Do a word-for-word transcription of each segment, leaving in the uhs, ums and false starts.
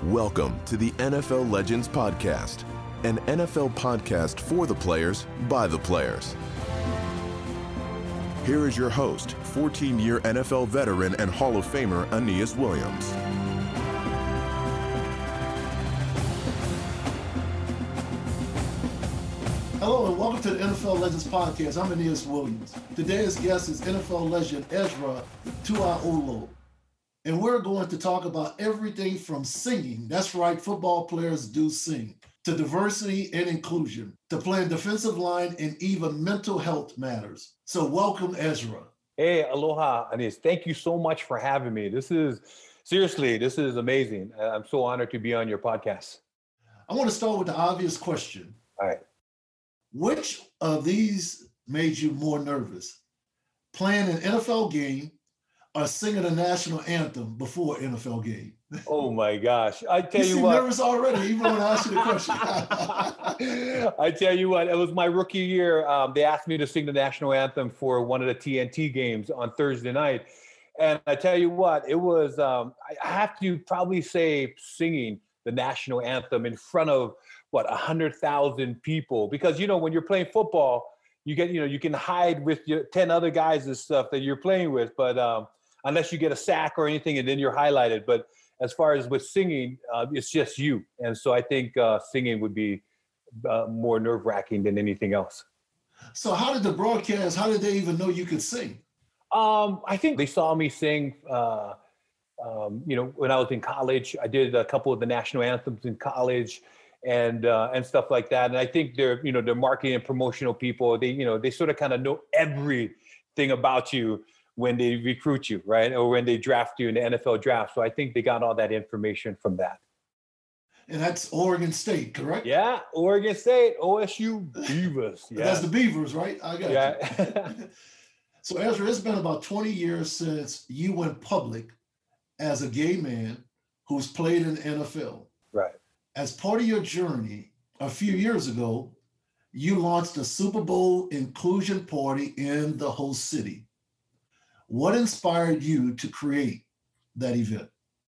Welcome to the N F L Legends Podcast, an N F L podcast for the players, by the players. Here is your host, fourteen-year N F L veteran and Hall of Famer Aeneas Williams. Hello and welcome to the N F L Legends Podcast. I'm Aeneas Williams. Today's guest is N F L legend Ezra Tuaolo. And we're going to talk about everything from singing, that's right, football players do sing, to diversity and inclusion, to playing defensive line and even mental health matters. So welcome, Ezra. Hey, aloha, Aeneas. Thank you so much for having me. This is, seriously, this is amazing. I'm so honored to be on your podcast. I want to start with the obvious question. All right. Which of these made you more nervous? Playing an N F L game or singing a national anthem before an N F L game? Oh my gosh. I tell you you seem what. nervous already, even when I asked you the question. I tell you what, it was my rookie year. Um, they asked me to sing the national anthem for one of the T N T games on Thursday night. And I tell you what, it was, um, I have to probably say singing the national anthem in front of, what, one hundred thousand people. Because, you know, when you're playing football, you get, you know, you can hide with your ten other guys and stuff that you're playing with. But um, unless you get a sack or anything, and then you're highlighted. But as far as with singing, uh, it's just you. And so I think uh, singing would be uh, more nerve-wracking than anything else. So how did the broadcast, how did they even know you could sing? Um, I think they saw me sing, uh, um, you know, when I was in college. I did a couple of the national anthems in college and uh, and stuff like that. And I think they're, you know, they're marketing and promotional people. They, you know, they sort of kind of know everything about you when they recruit you, right? Or when they draft you in the N F L draft. So I think they got all that information from that. And that's Oregon State, correct? Yeah, Oregon State, O S U Beavers. Yeah. That's the Beavers, right? I got yeah. you. So Ezra, it's been about twenty years since you went public as a gay man who's played in the N F L. Right. As part of your journey, a few years ago, you launched a Super Bowl inclusion party in the host city. What inspired you to create that event?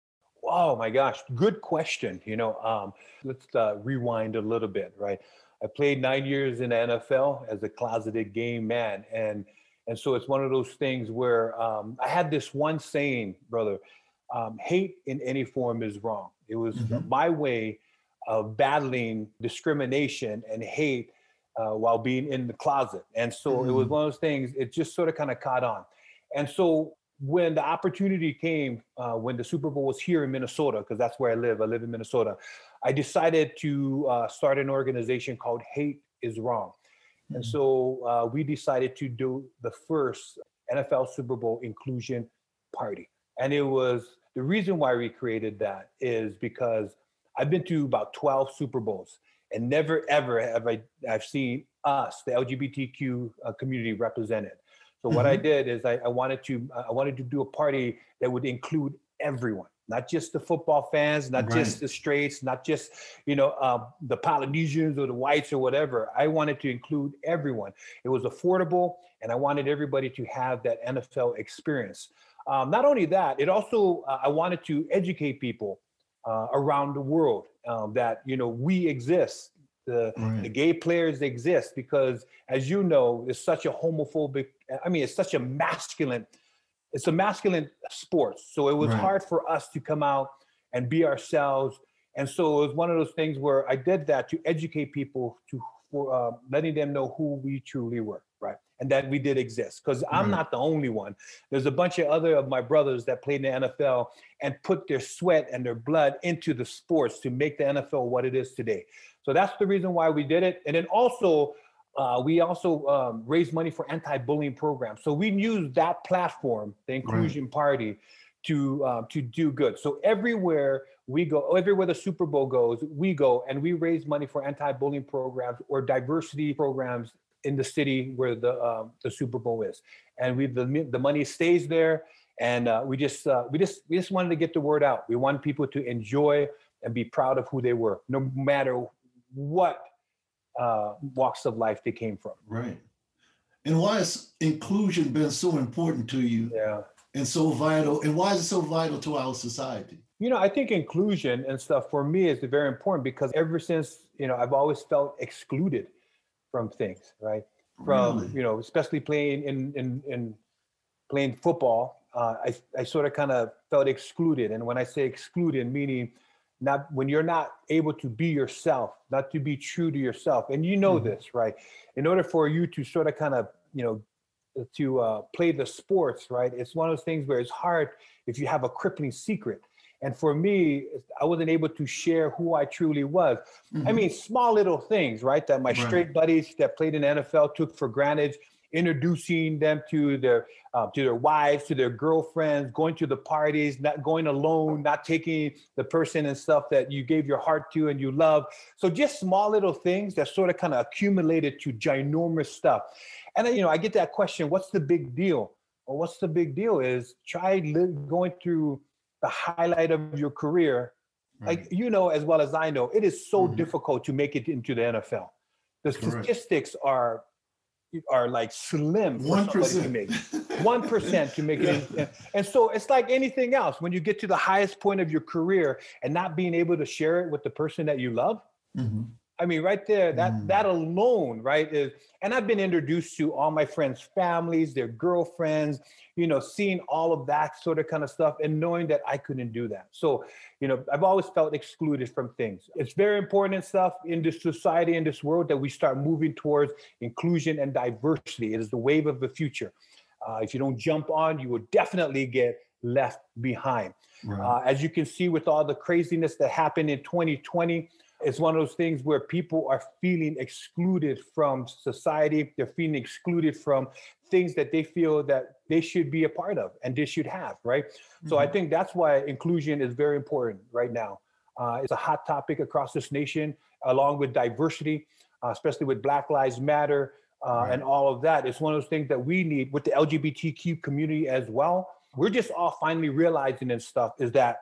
Oh my gosh, good question. You know, um, let's uh, rewind a little bit, right? I played nine years in the N F L as a closeted gay man. And, and so it's one of those things where um, I had this one saying, brother, um, hate in any form is wrong. It was mm-hmm. my way of battling discrimination and hate uh, while being in the closet. And so mm-hmm. it was one of those things, it just sort of kind of caught on. And so when the opportunity came, uh, when the Super Bowl was here in Minnesota, because that's where I live, I live in Minnesota, I decided to uh, start an organization called Hate is Wrong. Mm-hmm. And so uh, we decided to do the first N F L Super Bowl inclusion party. And it was, the reason why we created that is because I've been to about twelve Super Bowls and never, ever have I I've seen us, the L G B T Q uh, community represented. So what mm-hmm. I did is I, I wanted to uh, I wanted to do a party that would include everyone, not just the football fans, not right. just the straights, not just, you know, uh, the Polynesians or the whites or whatever. I wanted to include everyone. It was affordable, and I wanted everybody to have that N F L experience. Um, not only that, it also uh, I wanted to educate people uh, around the world um, that, you know, we exist. The, right. the gay players exist because, as you know, it's such a homophobic, I mean, it's such a masculine, it's a masculine sport. So it was right. hard for us to come out and be ourselves. And so it was one of those things where I did that to educate people, to for uh, letting them know who we truly were, right? And that we did exist, because I'm right. not the only one. There's a bunch of other of my brothers that played in the N F L and put their sweat and their blood into the sports to make the N F L what it is today. So that's the reason why we did it. And then also, uh, we also um, raised money for anti-bullying programs. So we used that platform, the Inclusion right. Party, to um, to do good. So everywhere we go, everywhere the Super Bowl goes, we go and we raise money for anti-bullying programs or diversity programs in the city where the um, the Super Bowl is. And we the the money stays there. And uh, we just uh, we just we just wanted to get the word out. We want people to enjoy and be proud of who they were, no matter what uh, walks of life they came from. Right. And why has inclusion been so important to you? Yeah. And so vital? And why is it so vital to our society? You know, I think inclusion and stuff for me is very important because ever since, you know, I've always felt excluded from things, right? From, Really? you know, especially playing in in, in playing football, uh, I, I sort of kind of felt excluded. And when I say excluded, meaning not when you're not able to be yourself, not to be true to yourself. And you know Mhm. this, right? In order for you to sort of kind of, you know, to uh, play the sports, right? It's one of those things where it's hard if you have a crippling secret. And for me, I wasn't able to share who I truly was. I Mhm. mean, small little things, right? That my Right. straight buddies that played in the N F L took for granted, introducing them to their uh, to their wives, to their girlfriends, going to the parties, not going alone, not taking the person and stuff that you gave your heart to and you love. So just small little things that sort of kind of accumulated to ginormous stuff. And then, you know, I get that question, what's the big deal? Well, what's the big deal is try li- going through the highlight of your career. Like, Right. you know, as well as I know, it is so Mhm. difficult to make it into the N F L. The Correct. statistics are are like slim for One somebody to percent. make. One percent to make it in. And, and so it's like anything else. When you get to the highest point of your career and not being able to share it with the person that you love, Mhm. I mean, right there, that Mm. that alone, right, is, and I've been introduced to all my friends' families, their girlfriends, you know, seeing all of that sort of kind of stuff and knowing that I couldn't do that. So, you know, I've always felt excluded from things. It's very important and stuff in this society, in this world, that we start moving towards inclusion and diversity. It is the wave of the future. Uh, if you don't jump on, you will definitely get left behind. Right. Uh, as you can see with all the craziness that happened in twenty twenty, it's one of those things where people are feeling excluded from society. They're feeling excluded from things that they feel that they should be a part of and they should have, right? So I Mhm. think that's why inclusion is very important right now. Uh, it's a hot topic across this nation, along with diversity, uh, especially with Black Lives Matter uh, Right. and all of that. It's one of those things that we need with the L G B T Q community as well. We're just all finally realizing and stuff is that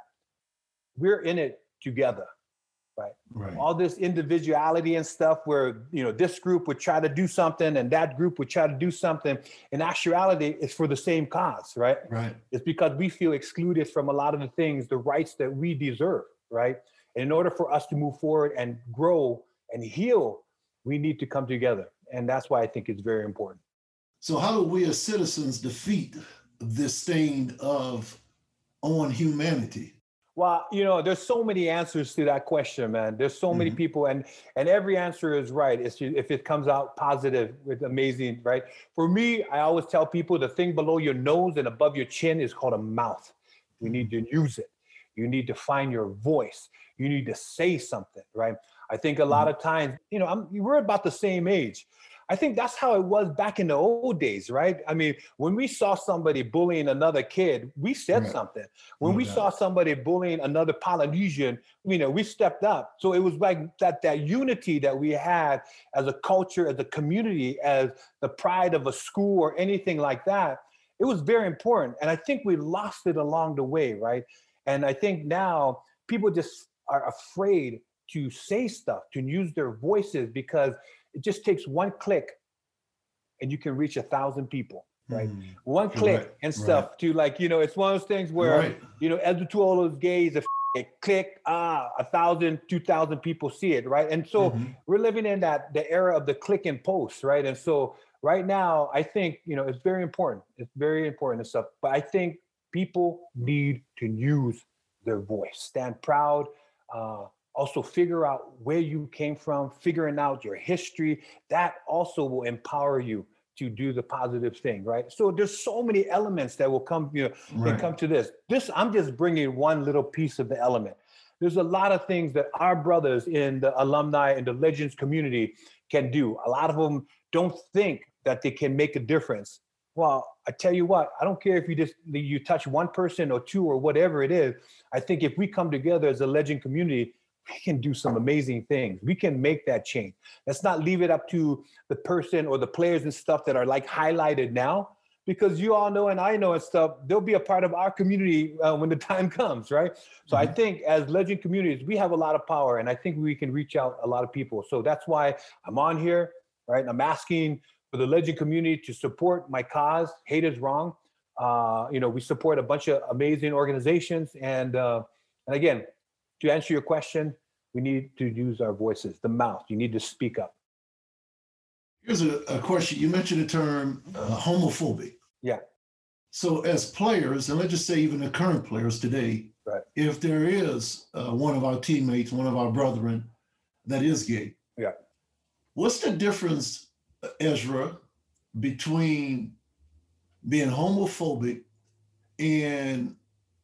we're in it together. Right. Right. All this individuality and stuff where, you know, this group would try to do something and that group would try to do something. In actuality, it's for the same cause, right? Right. It's because we feel excluded from a lot of the things, the rights that we deserve, right? And in order for us to move forward and grow and heal, we need to come together. And that's why I think it's very important. So how do we as citizens defeat this stain of on humanity? Well, you know, there's so many answers to that question, man. There's so many Mhm. people, and and every answer is right. It's ju- if it comes out positive, it's amazing, right? For me, I always tell people the thing below your nose and above your chin is called a mouth. You need to use it. You need to find your voice. You need to say something, right? I think a lot Mhm. of times, you know, I'm, we're about the same age. I think that's how it was back in the old days, right? I mean, when we saw somebody bullying another kid, we said Right. something. When No we doubt. saw somebody bullying another Polynesian, you know, we stepped up. So it was like that that unity that we had as a culture, as a community, as the pride of a school or anything like that. It was very important. And I think we lost it along the way, right? And I think now people just are afraid to say stuff, to use their voices because it just takes one click and you can reach a thousand people, right? Mm. One click Correct. and Right. stuff to, like, you know, it's one of those things where, Right. you know, as to all those gays, if a click, ah, a thousand, two thousand people see it, right? And so Mhm. we're living in that, the era of the click and post, right? And so right now, I think, you know, it's very important. It's very important and stuff. But I think people need to use their voice, stand proud, uh, also figure out where you came from, figuring out your history. That also will empower you to do the positive thing, right? So there's so many elements that will come, you know, can Right. come to this. This, I'm just bringing one little piece of the element. There's a lot of things that our brothers in the alumni and the legends community can do. A lot of them don't think that they can make a difference. Well, I tell you what, I don't care if you just you touch one person or two or whatever it is. I think if we come together as a legend community, we can do some amazing things. We can make that change. Let's not leave it up to the person or the players and stuff that are like highlighted now, because you all know and I know and stuff, they'll be a part of our community uh, when the time comes, right? So I Mhm. think as legend communities, we have a lot of power, and I think we can reach out a lot of people. So that's why I'm on here, right? And I'm asking for the legend community to support my cause. Hate is wrong. Uh, you know, we support a bunch of amazing organizations, and uh, And again, to answer your question, we need to use our voices, the mouth. You need to speak up. Here's a, a question. You mentioned the term uh, homophobic. Yeah. So as players, and let's just say even the current players today, right. if there is uh, one of our teammates, one of our brethren that is gay, yeah. what's the difference, Ezra, between being homophobic and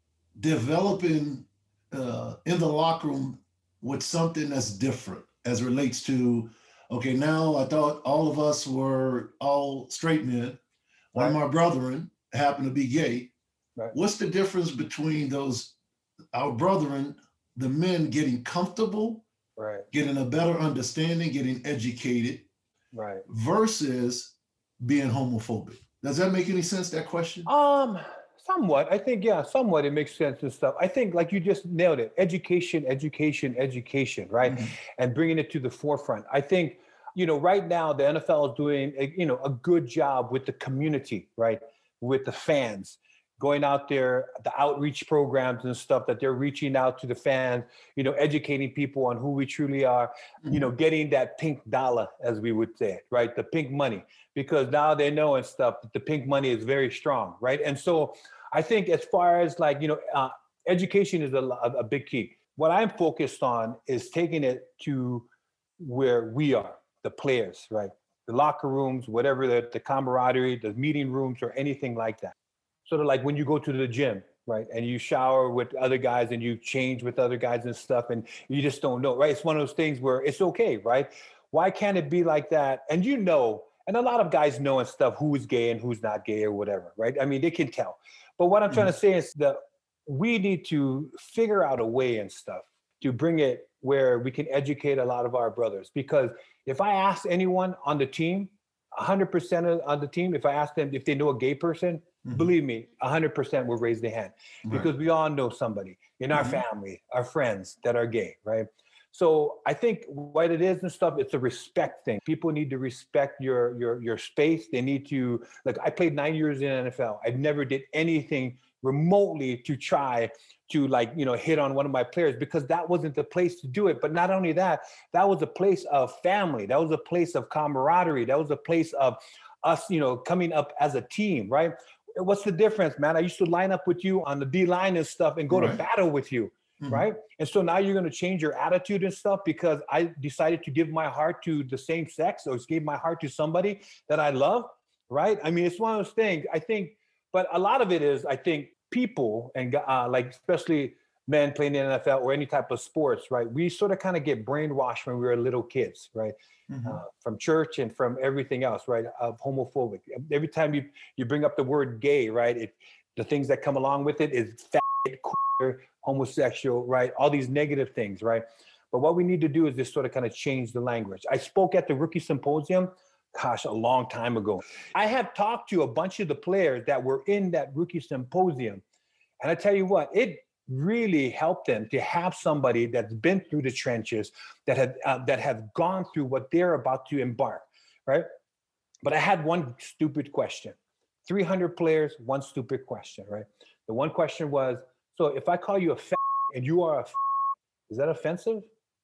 developing uh, in the locker room with something that's different as relates to, okay, now I thought all of us were all straight men. One right. of my brethren happened to be gay. Right. What's the difference between those, our brethren, the men getting comfortable, right. getting a better understanding, getting educated, right. versus being homophobic? Does that make any sense, that question? Um, somewhat. I think, yeah, somewhat it makes sense and stuff. I think, like you just nailed it, education, education, education, right? Mm-hmm. And bringing it to the forefront. I think, you know, right now the N F L is doing, a, you know, a good job with the community, right? With the fans, going out there, the outreach programs and stuff that they're reaching out to the fans, you know, educating people on who we truly are, mm-hmm. you know, getting that pink dollar, as we would say it, right? The pink money, because now they know and stuff that the pink money is very strong, right? And so I think as far as like, you know, uh, education is a, a big key. What I'm focused on is taking it to where we are, the players, right? The locker rooms, whatever, the, the camaraderie, the meeting rooms, or anything like that. Sort of like when you go to the gym, right? And you shower with other guys and you change with other guys and stuff, and you just don't know, right? It's one of those things where it's okay, right? Why can't it be like that? And you know, and a lot of guys know and stuff who is gay and who's not gay or whatever, right? I mean, they can tell. But what I'm mm-hmm. trying to say is that we need to figure out a way and stuff to bring it where we can educate a lot of our brothers. Because if I ask anyone on the team, one hundred percent of the team, if I ask them if they know a gay person, mm-hmm. believe me, one hundred percent will raise their hand. Right. Because we all know somebody in our mm-hmm. family, our friends that are gay, right? So I think what it is and stuff, it's a respect thing. People need to respect your your your space. They need to, like, I played nine years in the N F L. I never did anything remotely to try to, like, you know, hit on one of my players, because that wasn't the place to do it. But not only that, that was a place of family. That was a place of camaraderie. That was a place of us, you know, coming up as a team, right? What's the difference, man? I used to line up with you on the D line and stuff and go right. to battle with you. Mm-hmm. Right. And so now you're going to change your attitude and stuff because I decided to give my heart to the same sex, or gave my heart to somebody that I love. Right. I mean, it's one of those things, I think, but a lot of it is, I think people and uh, like, especially men playing in the N F L or any type of sports, right? We sort of kind of get brainwashed when we were little kids, right? Mm-hmm. Uh, from church and from everything else, right? Of homophobic. Every time you, you bring up the word gay, right? It, the things that come along with it is fat, queer, homosexual, right? All these negative things, right? But what we need to do is just sort of kind of change the language. I spoke at the rookie symposium, gosh, a long time ago. I have talked to a bunch of the players that were in that rookie symposium. And I tell you what, it really helped them to have somebody that's been through the trenches, that had uh, that have gone through what they're about to embark, right? But I had one stupid question. three hundred players, one stupid question, right? The one question was, so if I call you a fat and you are a f, is that offensive?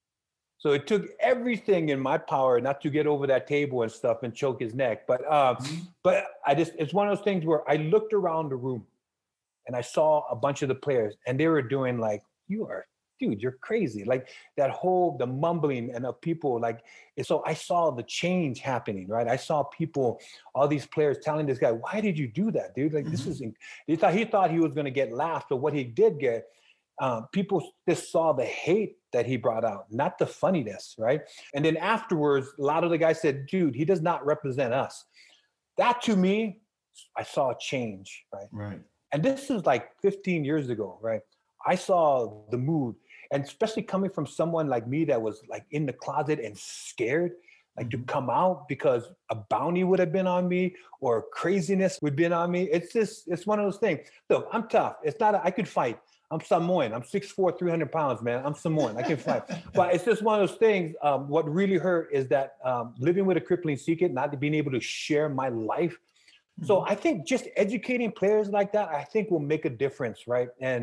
So it took everything in my power not to get over that table and stuff and choke his neck. But uh, mm-hmm. but I just, it's one of those things where I looked around the room and I saw a bunch of the players and they were doing like, you are, dude, you're crazy. Like that whole, the mumbling and of people like, so I saw the change happening, right? I saw people, all these players telling this guy, why did you do that, dude? Like, mm-hmm. this is, he thought, he thought he was going to get laughed, but what he did get, um, people just saw the hate that he brought out, not the funniness, right? And then afterwards, a lot of the guys said, dude, he does not represent us. That to me, I saw a change, right? Right. And this is like fifteen years ago, right? I saw the mood, and especially coming from someone like me that was like in the closet and scared, like mm-hmm. to come out because a bounty would have been on me or craziness would have been on me. It's just, it's one of those things. Look, I'm tough. It's not, a, I could fight. I'm Samoan. I'm six foot four, three hundred pounds, man. I'm Samoan. I can fight. But it's just one of those things. Um, what really hurt is that um, living with a crippling secret, not being able to share my life. So I think just educating players like that, I think will make a difference, right? And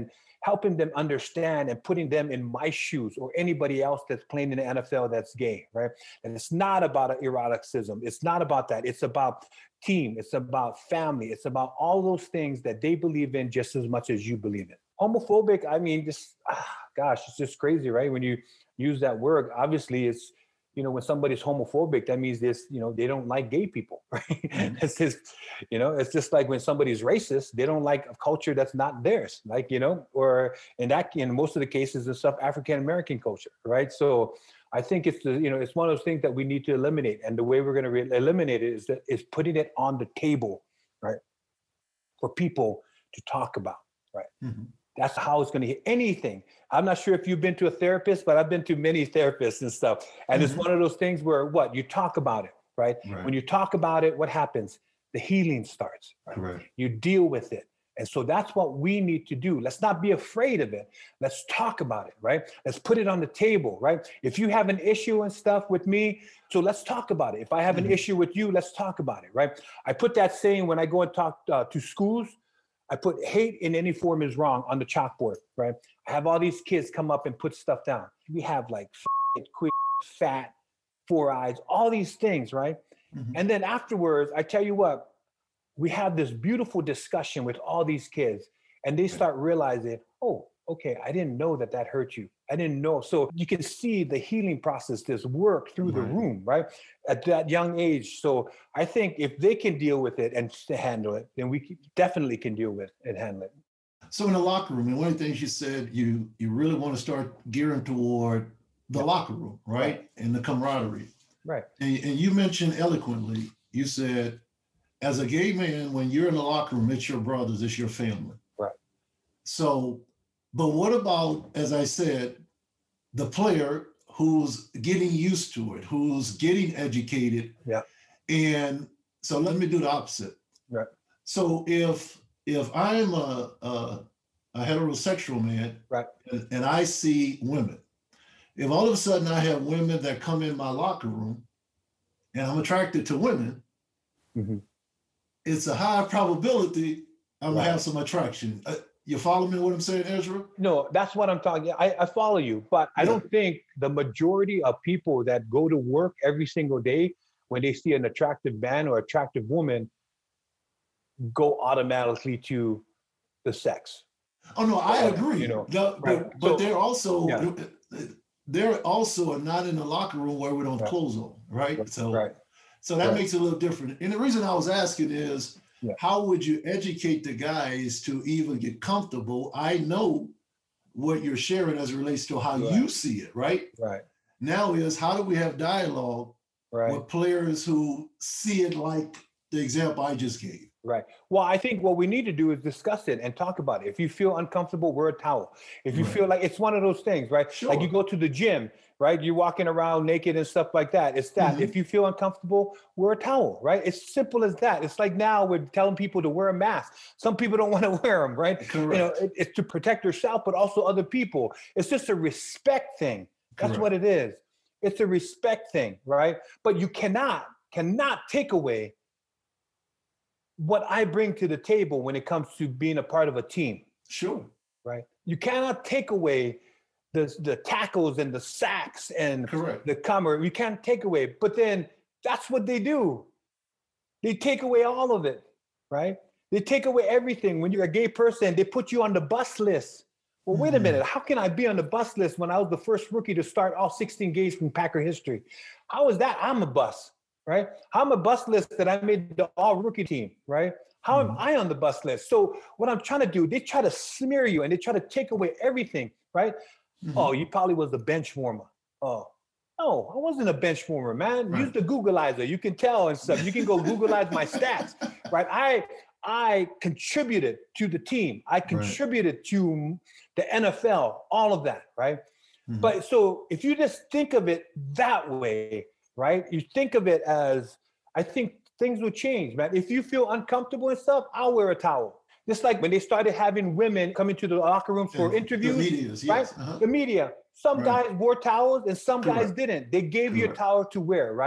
helping them understand and putting them in my shoes or anybody else that's playing in the N F L that's gay, right? And it's not about eroticism. It's not about that. It's about team. It's about family. It's about all those things that they believe in just as much as you believe in. Homophobic, I mean, just, ah, gosh, it's just crazy, right? When you use that word, obviously it's, you know, when somebody's homophobic, that means this, you know, they don't like gay people, right? Mm-hmm. It's just, you know, it's just like when somebody's racist, they don't like a culture that's not theirs, like, you know, or in that, in most of the cases, it's stuff African-American culture, right? So I think it's, the, you know, it's one of those things that we need to eliminate. And the way we're going to re- eliminate it is that is putting it on the table, right? For people to talk about, right? Mm-hmm. That's how it's going to hit anything. I'm not sure if you've been to a therapist, but I've been to many therapists and stuff. And mm-hmm. it's one of those things where what you talk about it, right? right? When you talk about it, what happens? The healing starts. Right? Right. You deal with it. And so that's what we need to do. Let's not be afraid of it. Let's talk about it, right? Let's put it on the table, right? If you have an issue and stuff with me, so let's talk about it. If I have mm-hmm. an issue with you, let's talk about it, right? I put that saying when I go and talk uh, to schools, I put hate in any form is wrong on the chalkboard, right? I have all these kids come up and put stuff down. We have like f- quick, fat, four eyes, all these things, right? Mm-hmm. And then afterwards, I tell you what, we have this beautiful discussion with all these kids and they start realizing, oh, okay, I didn't know that that hurt you. I didn't know. So you can see the healing process, this work through right. the room, right? At that young age. So I think if they can deal with it and handle it, then we definitely can deal with it and handle it. So in the locker room, and one of the things you said, you you really want to start gearing toward the yeah. locker room, right? right? And the camaraderie. Right. And, and you mentioned eloquently, you said, as a gay man, when you're in the locker room, it's your brothers, it's your family. Right. So, but what about, as I said, the player who's getting used to it, who's getting educated? Yeah. And so let me do the opposite. Right. So if if I'm a a, a heterosexual man, right, and, and I see women, if all of a sudden I have women that come in my locker room, and I'm attracted to women, mm-hmm. it's a high probability I'm right. gonna have some attraction. Uh, You follow me what I'm saying, Ezra? No, that's what I'm talking. I, I follow you, but I yeah. don't think the majority of people that go to work every single day when they see an attractive man or attractive woman go automatically to the sex. Oh no, I agree. You know, the, right. but, but so, they're also yeah. they're also not in the locker room where we don't have right. clothes on, right? So right. so that right. makes it a little different. And the reason I was asking is, yeah. how would you educate the guys to even get comfortable? I know what you're sharing as it relates to how right. you see it, right? Right. Now is how do we have dialogue right. with players who see it like the example I just gave? Right. Well, I think what we need to do is discuss it and talk about it. If you feel uncomfortable, wear a towel. If you right. feel like it's one of those things, right? Sure. Like you go to the gym, right? You're walking around naked and stuff like that. It's that. Mm-hmm. If you feel uncomfortable, wear a towel, right? It's simple as that. It's like now we're telling people to wear a mask. Some people don't want to wear them, right? Correct. You know, it, it's to protect yourself, but also other people. It's just a respect thing. That's Correct. what it is. It's a respect thing, right? But you cannot, cannot take away what I bring to the table when it comes to being a part of a team. Sure. Right. You cannot take away the, the tackles and the sacks and Correct. the comer. You can't take away, but then that's what they do. They take away all of it, right? They take away everything. When you're a gay person, they put you on the bus list. Well, wait a minute. How can I be on the bus list when I was the first rookie to start all sixteen games from Packer history? How is that? I'm a bus. Right? How am a bus list that I made the all rookie team, right? How mm-hmm. am I on the bus list? So what I'm trying to do, they try to smear you and they try to take away everything, right? Mm-hmm. Oh, you probably was the bench warmer. Oh, no, I wasn't a bench warmer, man. Right. Use the Googleizer. You can tell and stuff. You can go Googleize my stats, right? I I contributed to the team. I contributed right. to the N F L, all of that, right? Mm-hmm. But so if you just think of it that way, right? You think of it as, I think things will change, man. If you feel uncomfortable and stuff, I'll wear a towel. Just like when they started having women come into the locker room for yeah, interviews, the medias, right? Yes. Uh-huh. The media. Some right. guys wore towels and some guys Correct. didn't. They gave Correct. you a towel to wear, right?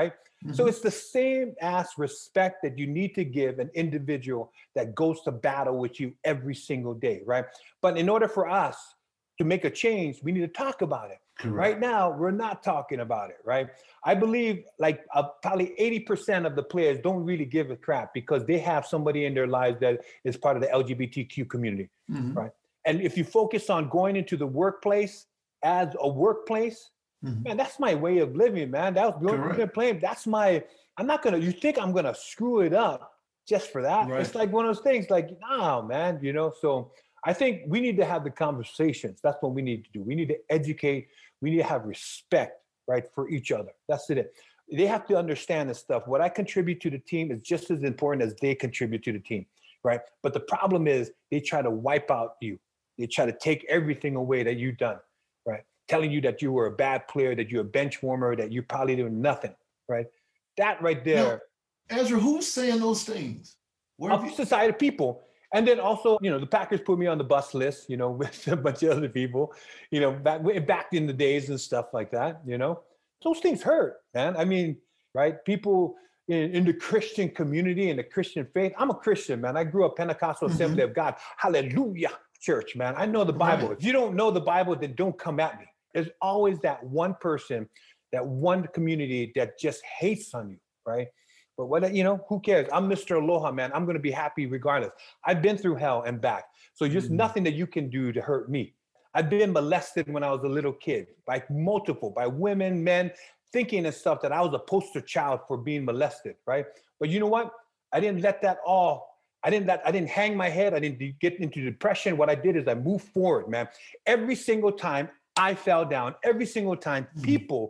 Mm-hmm. So it's the same as respect that you need to give an individual that goes to battle with you every single day, right? But in order for us to make a change, we need to talk about it. Correct. Right now, we're not talking about it, right? I believe like uh, probably eighty percent of the players don't really give a crap because they have somebody in their lives that is part of the L G B T Q community, mm-hmm. right? And if you focus on going into the workplace as a workplace, mm-hmm. man, that's my way of living, man. That was playing. That's my, I'm not going to, you think I'm going to screw it up just for that? Right. It's like one of those things like, nah, man, you know? So I think we need to have the conversations. That's what we need to do. We need to educate. We need to have respect, right, for each other. That's it. They have to understand this stuff. What I contribute to the team is just as important as they contribute to the team, right? But the problem is they try to wipe out you. They try to take everything away that you've done, right? Telling you that you were a bad player, that you're a bench warmer, that you probably doing nothing, right? That right there. Now, Ezra, who's saying those things? Where of you- society people. And then also, you know, the Packers put me on the bus list, you know, with a bunch of other people, you know, back, back in the days and stuff like that, you know. Those things hurt, man. I mean, right? People in, in the Christian community, in the Christian faith. I'm a Christian, man. I grew up Pentecostal mm-hmm. Assembly of God. Hallelujah, church, man. I know the Bible. Right. If you don't know the Bible, then don't come at me. There's always that one person, that one community that just hates on you, right? But what, you know, who cares? I'm Mister Aloha, man. I'm going to be happy regardless. I've been through hell and back. So just mm-hmm. nothing that you can do to hurt me. I've been molested when I was a little kid by multiple, by women, men, thinking and stuff that I was a poster child for being molested, right? But you know what? I didn't let that all, I didn't let, I didn't hang my head. I didn't get into depression. What I did is I moved forward, man. Every single time I fell down, every single time mm-hmm. people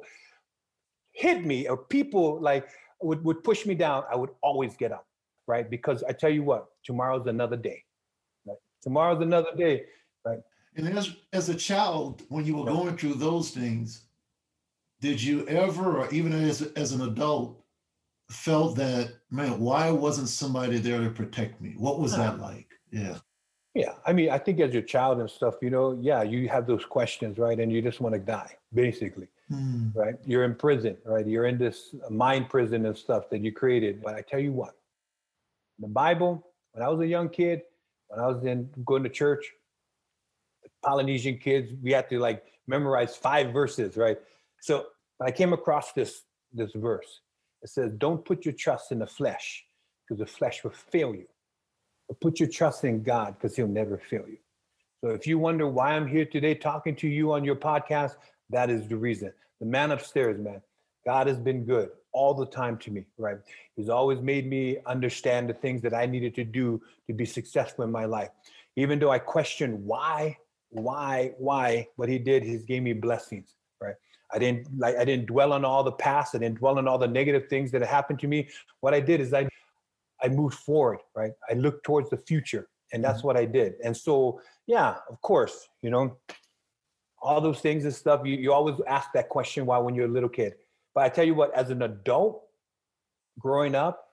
hit me or people like, Would, would push me down, I would always get up, right? Because I tell you what, tomorrow's another day, right? Tomorrow's another day, right? And as, as a child, when you were yep. going through those things, did you ever, or even as, as an adult, felt that, man, why wasn't somebody there to protect me? What was that like? Yeah. Yeah, I mean, I think as your child and stuff, you know, yeah, you have those questions, right? And you just want to die, basically. Mm. Right? You're in prison, right? You're in this mind prison and stuff that you created. But I tell you what, the Bible, when I was a young kid, when I was in going to church, the Polynesian kids, we had to like memorize five verses, right? So I came across this, this verse. It says, don't put your trust in the flesh because the flesh will fail you. But put your trust in God because he'll never fail you. So if you wonder why I'm here today talking to you on your podcast, that is the reason. The man upstairs, man, God has been good all the time to me, right? He's always made me understand the things that I needed to do to be successful in my life. Even though I questioned why, why, why, what he did, he's gave me blessings, right? I didn't like, I didn't dwell on all the past. I didn't dwell on all the negative things that happened to me. What I did is I, I moved forward, right? I looked towards the future, and that's mm-hmm. what I did. And so, yeah, of course, you know, all those things and stuff, you, you always ask that question why when you're a little kid. But I tell you what, as an adult, growing up,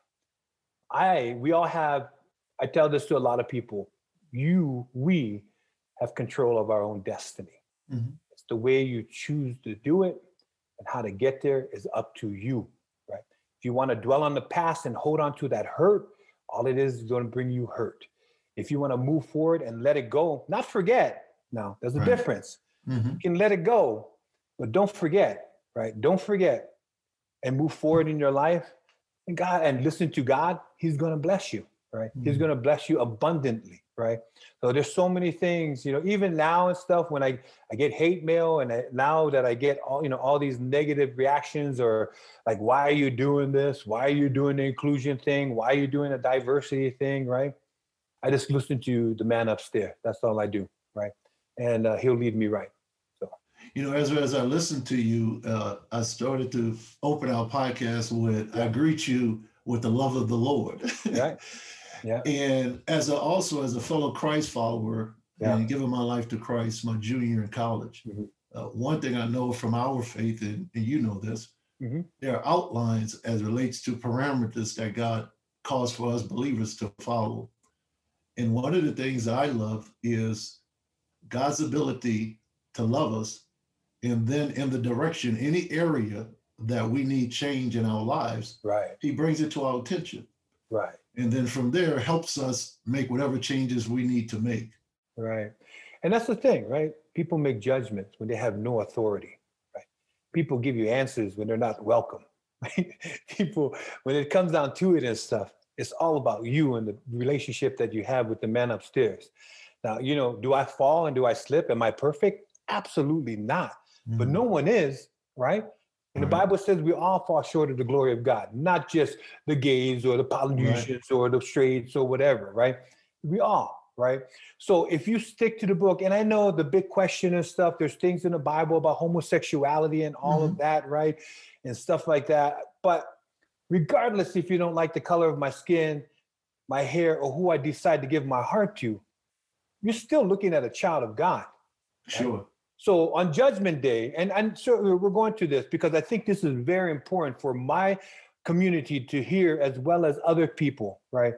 I we all have, I tell this to a lot of people, you, we have control of our own destiny. Mm-hmm. It's the way you choose to do it and how to get there is up to you, right? If you want to dwell on the past and hold on to that hurt, all it is is going to bring you hurt. If you want to move forward and let it go, not forget, now there's a right. difference. Mm-hmm. You can let it go, but don't forget, right? Don't forget and move forward in your life and God and listen to God. He's going to bless you, right? Mm-hmm. He's going to bless you abundantly, right? So there's so many things, you know, even now and stuff when I, I get hate mail and I, now that I get all, you know, all these negative reactions or like, why are you doing this? Why are you doing the inclusion thing? Why are you doing a diversity thing, right? I just listen to the man upstairs. That's all I do, right? And uh, he'll lead me right. So, you know, as as I listened to you, uh, I started to open our podcast with yeah. I greet you with the love of the Lord. Right. Yeah. And as a, also as a fellow Christ follower yeah. and giving my life to Christ, my junior year in college, mm-hmm. uh, one thing I know from our faith, and, and you know this, mm-hmm. there are outlines as relates to parameters that God calls for us believers to follow. And one of the things I love is God's ability to love us, and then in the direction, any area that we need change in our lives, Right. he brings it to our attention. Right. And then from there helps us make whatever changes we need to make. Right. And that's the thing, right? People make judgments when they have no authority, right? People give you answers when they're not welcome. Right? People, when it comes down to it and stuff, it's all about you and the relationship that you have with the man upstairs. Now, you know, do I fall and do I slip? Am I perfect? Absolutely not. Mm. But no one is, right? And the Bible says we all fall short of the glory of God, not just the gays or the Polynesians right. or the straights or whatever, right? We all, right? So if you stick to the book, and I know the big question and stuff, there's things in the Bible about homosexuality and all mm-hmm. of that, right? And stuff like that. But regardless if you don't like the color of my skin, my hair, or who I decide to give my heart to, you're still looking at a child of God. Sure. Right? So on Judgment Day, and, and so we're going to this because I think this is very important for my community to hear as well as other people, right?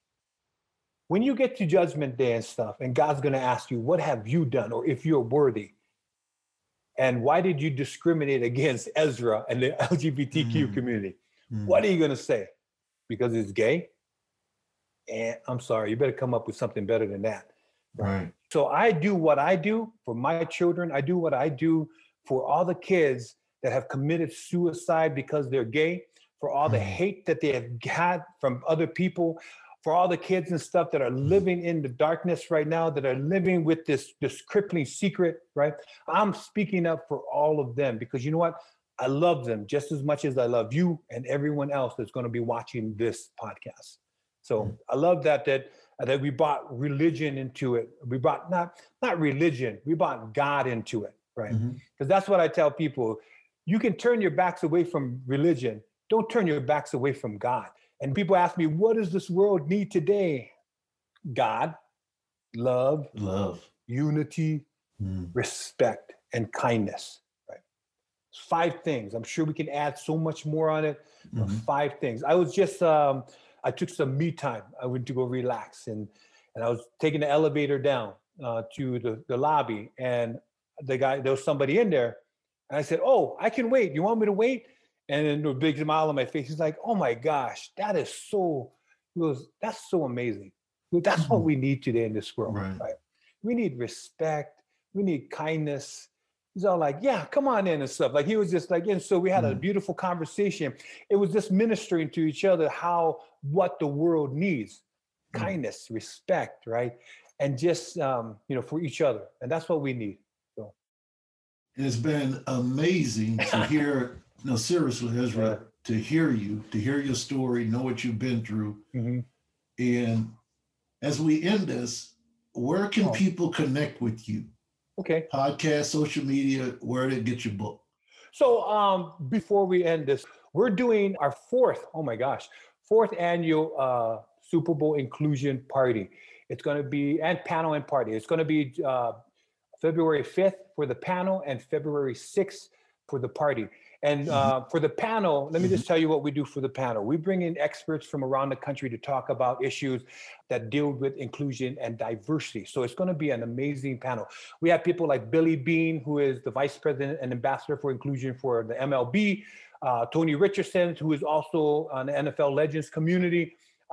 When you get to Judgment Day and stuff, and God's going to ask you, what have you done, or if you're worthy? And why did you discriminate against Ezra and the L G B T Q mm. community? Mm. What are you going to say? Because it's gay? And I'm sorry, you better come up with something better than that. Right. So I do what I do for my children. I do what I do for all the kids that have committed suicide because they're gay, for all the hate that they have had from other people, for all the kids and stuff that are living in the darkness right now, that are living with this, this crippling secret, right? I'm speaking up for all of them because you know what? I love them just as much as I love you and everyone else that's going to be watching this podcast. So mm. I love that, that that we brought religion into it. We brought not, not religion, we brought God into it, right? Because mm-hmm. that's what I tell people. You can turn your backs away from religion. Don't turn your backs away from God. And people ask me, what does this world need today? God, love, love, unity, mm. respect, and kindness, right? Five things. I'm sure we can add so much more on it. Mm-hmm. Five things. I was just, um, I took some me time. I went to go relax, and and I was taking the elevator down uh, to the, the lobby, and the guy, there was somebody in there, and I said, "Oh, I can wait. You want me to wait?" And then a big smile on my face. He's like, "Oh my gosh, that is so." He goes, "That's so amazing. That's mm-hmm. what we need today in this world. Right. Right? We need respect. We need kindness." He's all like, "Yeah, come on in," and stuff. Like he was just like, and so we had mm. a beautiful conversation. It was just ministering to each other how, what the world needs, mm. kindness, respect, right? And just, um, you know, for each other. And that's what we need. So it's been amazing to hear, no, seriously, Ezra, yeah. to hear you, to hear your story, know what you've been through. Mm-hmm. And as we end this, where can oh. people connect with you? Okay. Podcast, social media, where to get your book. So um, before we end this, we're doing our fourth, oh my gosh, fourth annual uh, Super Bowl inclusion party. It's going to be, and panel and party. It's going to be uh, February fifth for the panel and February sixth for the party. And uh, for the panel, let me just tell you what we do for the panel. We bring in experts from around the country to talk about issues that deal with inclusion and diversity. So it's going to be an amazing panel. We have people like Billy Bean, who is the Vice President and Ambassador for Inclusion for the M L B, uh, Tony Richardson, who is also on the N F L Legends community,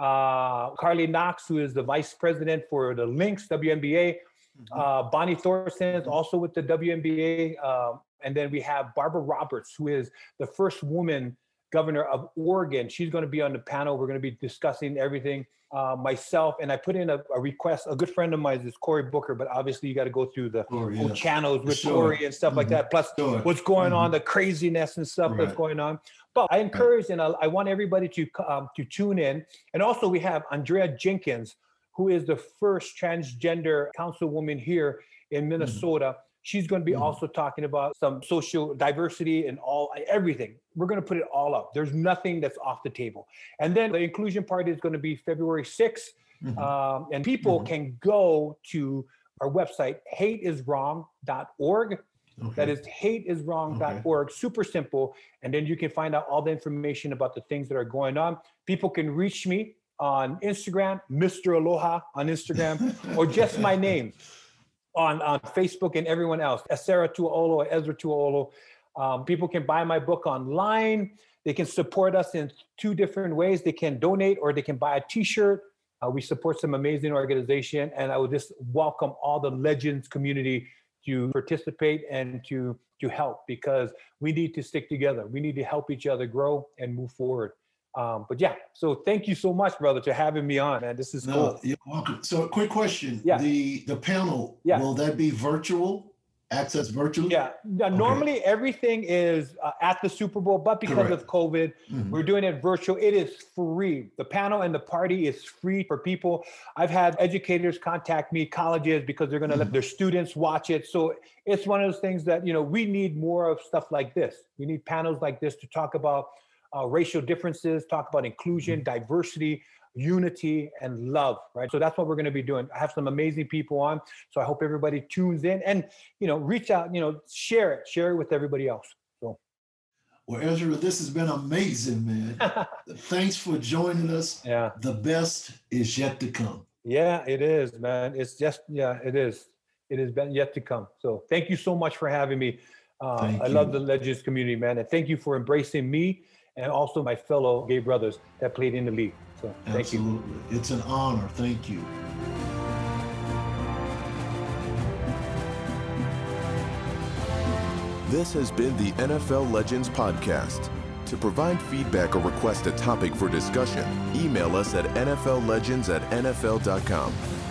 uh, Carly Knox, who is the Vice President for the Lynx, W N B A, mm-hmm. uh, Bonnie Thorson, also with the W N B A, uh, and then we have Barbara Roberts, who is the first woman governor of Oregon. She's going to be on the panel. We're going to be discussing everything. Uh, myself, and I put in a, a request. A good friend of mine is Cory Booker, but obviously you got to go through the Corey, whole yes. channels with sure. Cory and stuff mm-hmm. like that. Plus sure. what's going mm-hmm. on, the craziness and stuff right. that's going on. But I encourage and I, I want everybody to um, to tune in. And also we have Andrea Jenkins, who is the first transgender councilwoman here in Minnesota. Mm-hmm. She's going to be mm-hmm. also talking about some social diversity and all everything. We're going to put it all up. There's nothing that's off the table. And then the inclusion party is going to be February sixth. Mm-hmm. Um, and people mm-hmm. can go to our website, hate is wrong dot org. Okay. That is hate is wrong dot org. Okay. Super simple. And then you can find out all the information about the things that are going on. People can reach me on Instagram, Mister Aloha on Instagram, or just my name on, on Facebook and everyone else, Esera Tuaolo, Ezra Tuaolo. Um, people can buy my book online. They can support us in two different ways. They can donate or they can buy a t-shirt. Uh, we support some amazing organization, and I would just welcome all the Legends community to participate and to, to help, because we need to stick together. We need to help each other grow and move forward. Um, but yeah, so thank you so much, brother, for having me on, man. This is no, cool. You're welcome. So quick question. Yeah. The, the panel, yeah. will that be virtual? Access virtually? Yeah. Now, okay. Normally everything is uh, at the Super Bowl, but because Correct. of COVID, mm-hmm. we're doing it virtual. It is free. The panel and the party is free for people. I've had educators contact me, colleges, because they're going to mm-hmm. let their students watch it. So it's one of those things that, you know, we need more of stuff like this. We need panels like this to talk about uh, racial differences, talk about inclusion, mm-hmm. diversity, unity, and love, right? So that's what we're going to be doing. I have some amazing people on, so I hope everybody tunes in and, you know, reach out, you know, share it, share it with everybody else. So, well, Ezra, this has been amazing, man. Thanks for joining us. Yeah. The best is yet to come. Yeah, it is, man. It's just, yeah, it is. It has been yet to come. So thank you so much for having me. Uh, I you. love the Legends community, man. And thank you for embracing me and also my fellow gay brothers that played in the league. So thank Absolutely. you. It's an honor. Thank you. This has been the N F L Legends Podcast. To provide feedback or request a topic for discussion, email us at N F L legends at N F L dot com.